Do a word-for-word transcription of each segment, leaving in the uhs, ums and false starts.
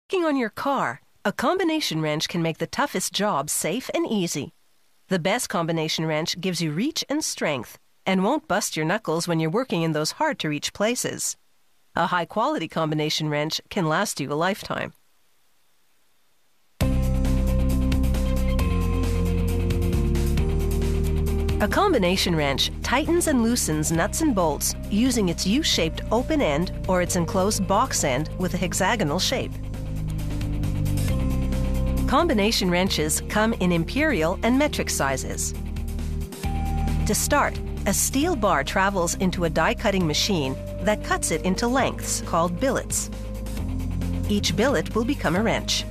working on your car, a combination wrench can make the toughest jobs safe and easy. The best combination wrench gives you reach and strength and won't bust your knuckles when you're working in those hard-to-reach places. A high-quality combination wrench can last you a lifetime. A combination wrench tightens and loosens nuts and bolts using its U-shaped open end or its enclosed box end with a hexagonal shape. Combination wrenches come in imperial and metric sizes. To start, a steel bar travels into a die-cutting machine that cuts it into lengths called billets. Each billet will become a wrench.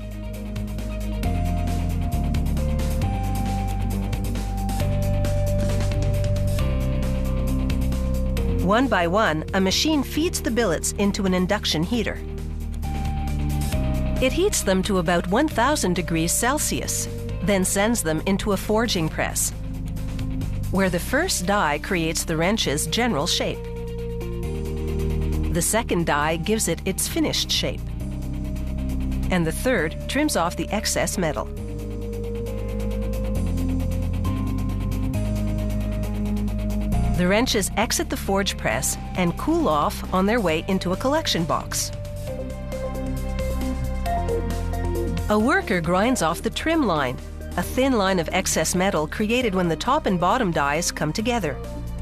One by one, a machine feeds the billets into an induction heater. It heats them to about one thousand degrees Celsius, then sends them into a forging press, where the first die creates the wrench's general shape. The second die gives it its finished shape, and the third trims off the excess metal. The wrenches exit the forge press and cool off on their way into a collection box. A worker grinds off the trim line, a thin line of excess metal created when the top and bottom dies come together.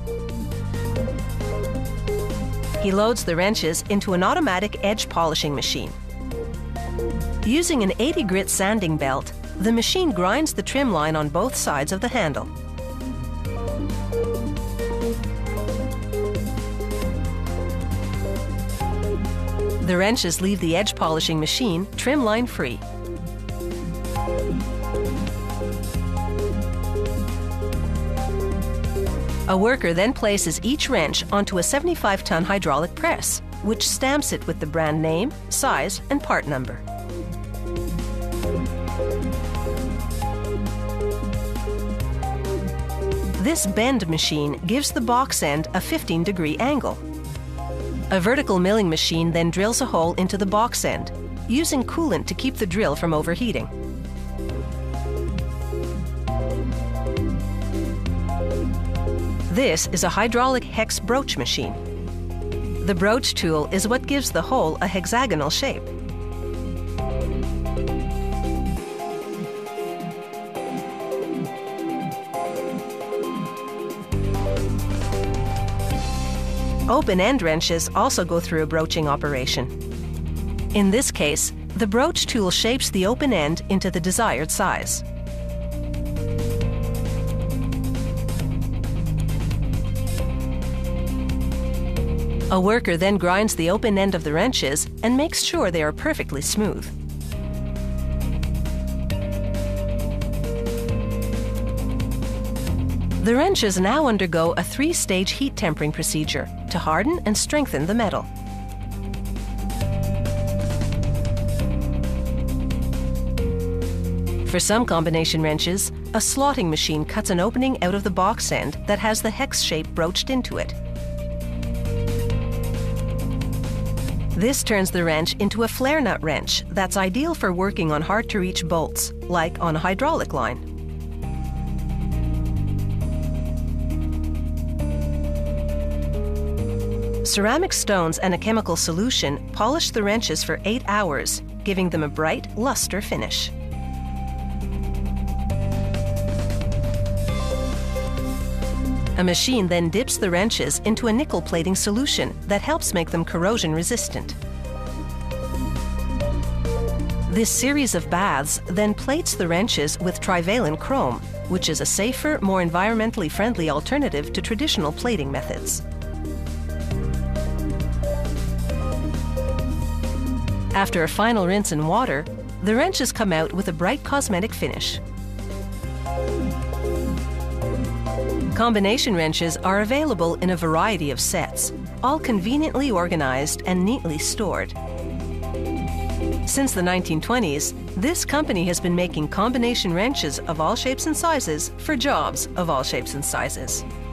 He loads the wrenches into an automatic edge polishing machine. Using an eighty grit sanding belt, the machine grinds the trim line on both sides of the handle. The wrenches leave the edge polishing machine trim line free. A worker then places each wrench onto a seventy-five ton hydraulic press, which stamps it with the brand name, size, and part number. This bend machine gives the box end a fifteen degree angle. A vertical milling machine then drills a hole into the box end, using coolant to keep the drill from overheating. This is a hydraulic hex broach machine. The broach tool is what gives the hole a hexagonal shape. Open-end wrenches also go through a broaching operation. In this case, the broach tool shapes the open end into the desired size. A worker then grinds the open end of the wrenches and makes sure they are perfectly smooth. The wrenches now undergo a three-stage heat tempering procedure to harden and strengthen the metal. For some combination wrenches, a slotting machine cuts an opening out of the box end that has the hex shape broached into it. This turns the wrench into a flare nut wrench that's ideal for working on hard-to-reach bolts, like on a hydraulic line. Ceramic stones and a chemical solution polish the wrenches for eight hours, giving them a bright, luster finish. A machine then dips the wrenches into a nickel plating solution that helps make them corrosion resistant. This series of baths then plates the wrenches with trivalent chrome, which is a safer, more environmentally friendly alternative to traditional plating methods. After a final rinse in water, the wrenches come out with a bright cosmetic finish. Combination wrenches are available in a variety of sets, all conveniently organized and neatly stored. Since the nineteen twenties, this company has been making combination wrenches of all shapes and sizes for jobs of all shapes and sizes.